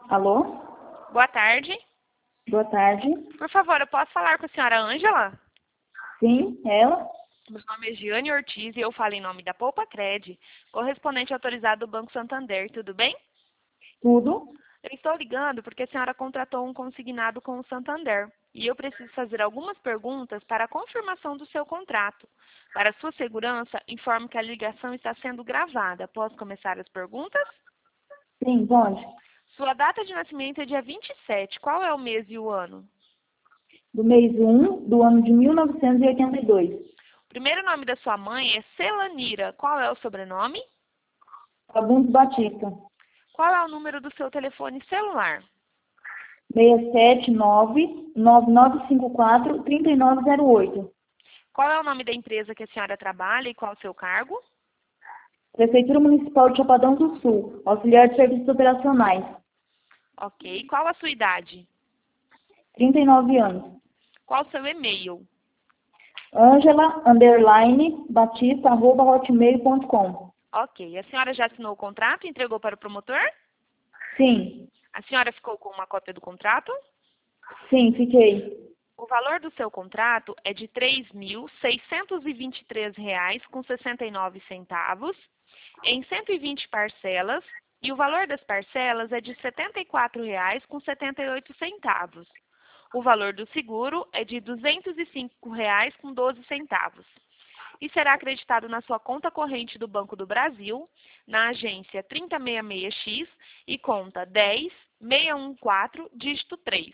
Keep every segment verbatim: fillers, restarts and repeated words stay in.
Alô? Boa tarde. Boa tarde. Por favor, eu posso falar com a senhora Ângela? Sim, ela? Meu nome é Giane Ortiz e eu falo em nome da Poupa Cred, correspondente autorizado do Banco Santander, tudo bem? Tudo? Eu estou ligando porque a senhora contratou um consignado com o Santander e eu preciso fazer algumas perguntas para a confirmação do seu contrato. Para sua segurança, informo que a ligação está sendo gravada. Posso começar as perguntas? Sim, pode. Sua data de nascimento é dia vinte e sete. Qual é o mês e o ano? Do mês um do ano de mil novecentos e oitenta e dois. O primeiro nome da sua mãe é Celanira. Qual é o sobrenome? Fagundes Batista. Qual é o número do seu telefone celular? seis sete nove, nove nove cinco quatro, três nove zero oito. Qual é o nome da empresa que a senhora trabalha e qual o seu cargo? Prefeitura Municipal de Chapadão do Sul, auxiliar de serviços operacionais. Ok. Qual a sua idade? trinta e nove anos. Qual o seu e-mail? Ângela, underline, batista, arroba, hotmail ponto com. Ok. A senhora já assinou o contrato e entregou para o promotor? Sim, A senhora ficou com uma cópia do contrato? sim, fiquei. O valor do seu contrato é de três mil seiscentos e vinte e três reais com sessenta e nove centavos em cento e vinte parcelas e o valor das parcelas é de setenta e quatro reais com setenta e oito centavos. O valor do seguro é de duzentos e cinco reais com doze centavos e será acreditado na sua conta corrente do Banco do Brasil, na agência trinta e sessenta e seis X e conta dez, seiscentos e quatorze, dígito três.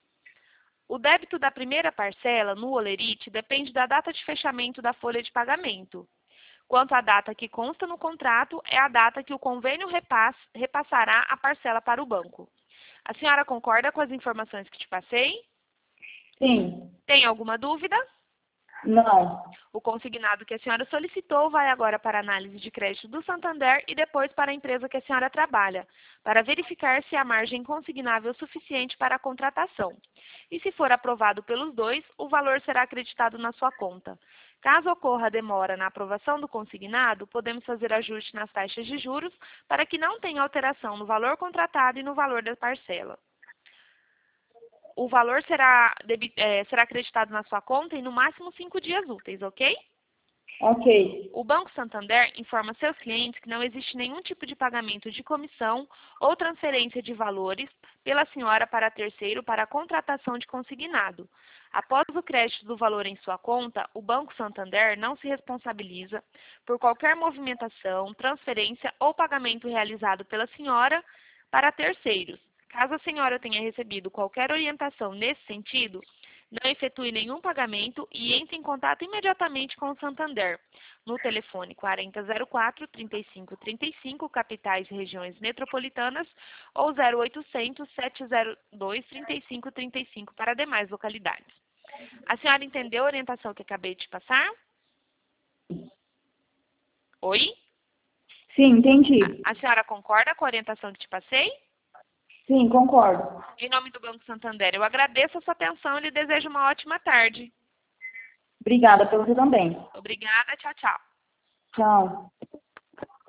O débito da primeira parcela no Olerite depende da data de fechamento da folha de pagamento. Quanto à data que consta no contrato, é a data que o convênio repass, repassará a parcela para o banco. A senhora concorda com as informações que te passei? Sim, Tem alguma dúvida? não. O consignado que a senhora solicitou vai agora para a análise de crédito do Santander e depois para a empresa que a senhora trabalha, para verificar se a margem consignável é suficiente para a contratação. E se for aprovado pelos dois, o valor será acreditado na sua conta. Caso ocorra demora na aprovação do consignado, podemos fazer ajuste nas taxas de juros para que não tenha alteração no valor contratado e no valor da parcela. O valor será, é, será acreditado na sua conta em no máximo cinco dias úteis, ok? Ok. O Banco Santander informa seus clientes que não existe nenhum tipo de pagamento de comissão ou transferência de valores pela senhora para terceiro para a contratação de consignado. Após o crédito do valor em sua conta, o Banco Santander não se responsabiliza por qualquer movimentação, transferência ou pagamento realizado pela senhora para terceiros. Caso a senhora tenha recebido qualquer orientação nesse sentido, não efetue nenhum pagamento e entre em contato imediatamente com o Santander, no telefone quarenta zero quatro, trinta e cinco trinta e cinco, capitais e regiões metropolitanas, ou zero oitocentos, sete zero dois, trinta e cinco trinta e cinco para demais localidades. A senhora entendeu a orientação que acabei de passar? Oi? Sim, entendi. A, a senhora concorda com a orientação que te passei? Sim, concordo. Em nome do Banco Santander, eu agradeço a sua atenção e lhe desejo uma ótima tarde. Obrigada, para você também. Obrigada, tchau, tchau. Tchau.